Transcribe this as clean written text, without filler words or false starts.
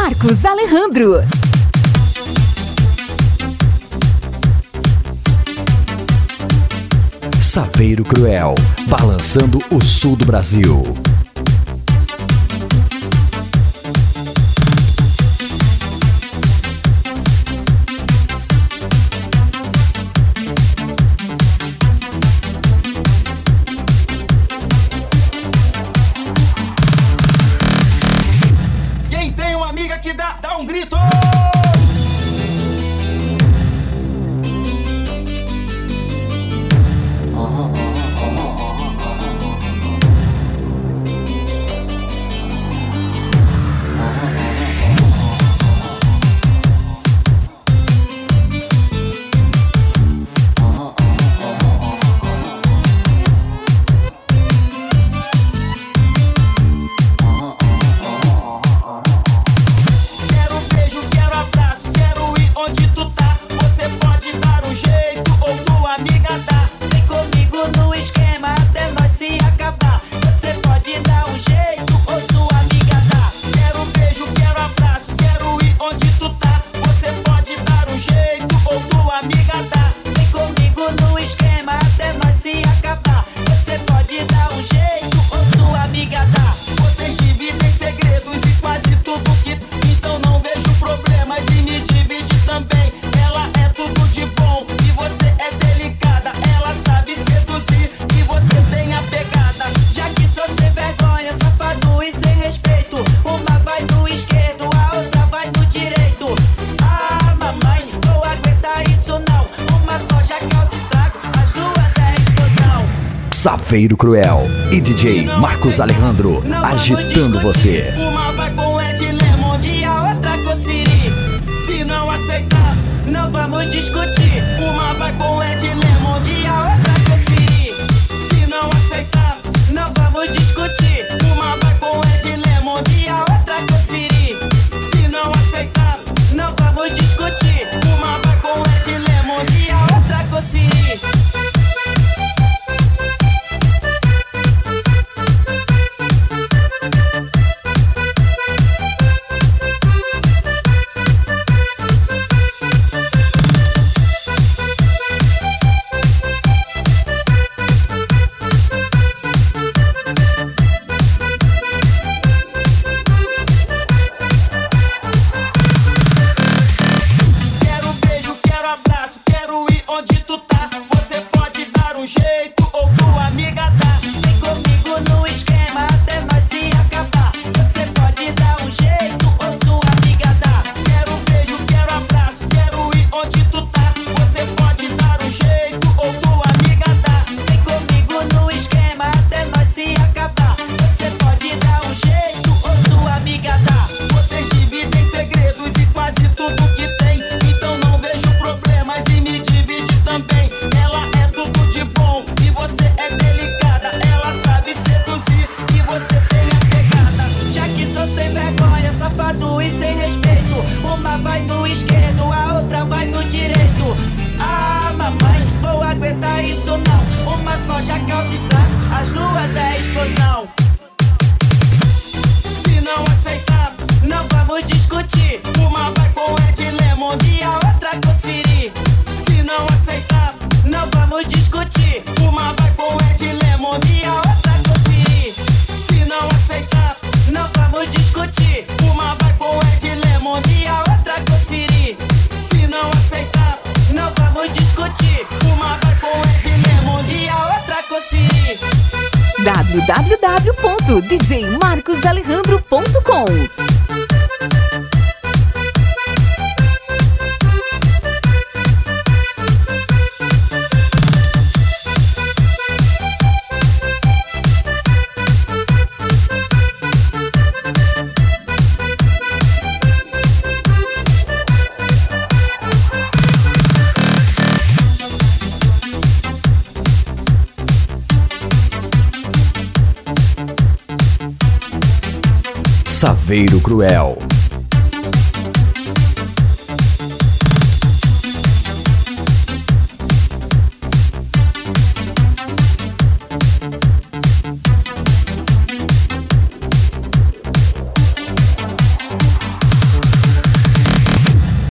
Marcos Alejandro. Saveiro Cruel, balançando o sul do Brasil. Quem tem uma amiga que dá um grito! Saveiro Cruel e DJ Marcos Alejandro agitando você. Uma vai com Ed Lemond e a outra com Siri. Se não aceitar, não vamos discutir. Uma vai com Ed Lemond e a outra com Siri. Se não aceitar, não vamos discutir. Uma vai com Ed Lemond e a outra com Siri. Se não aceitar, não vamos discutir. Uma vai com Ed Lemond e a outra com Siri. www.djmarcosalejandro.com. Saveiro Cruel,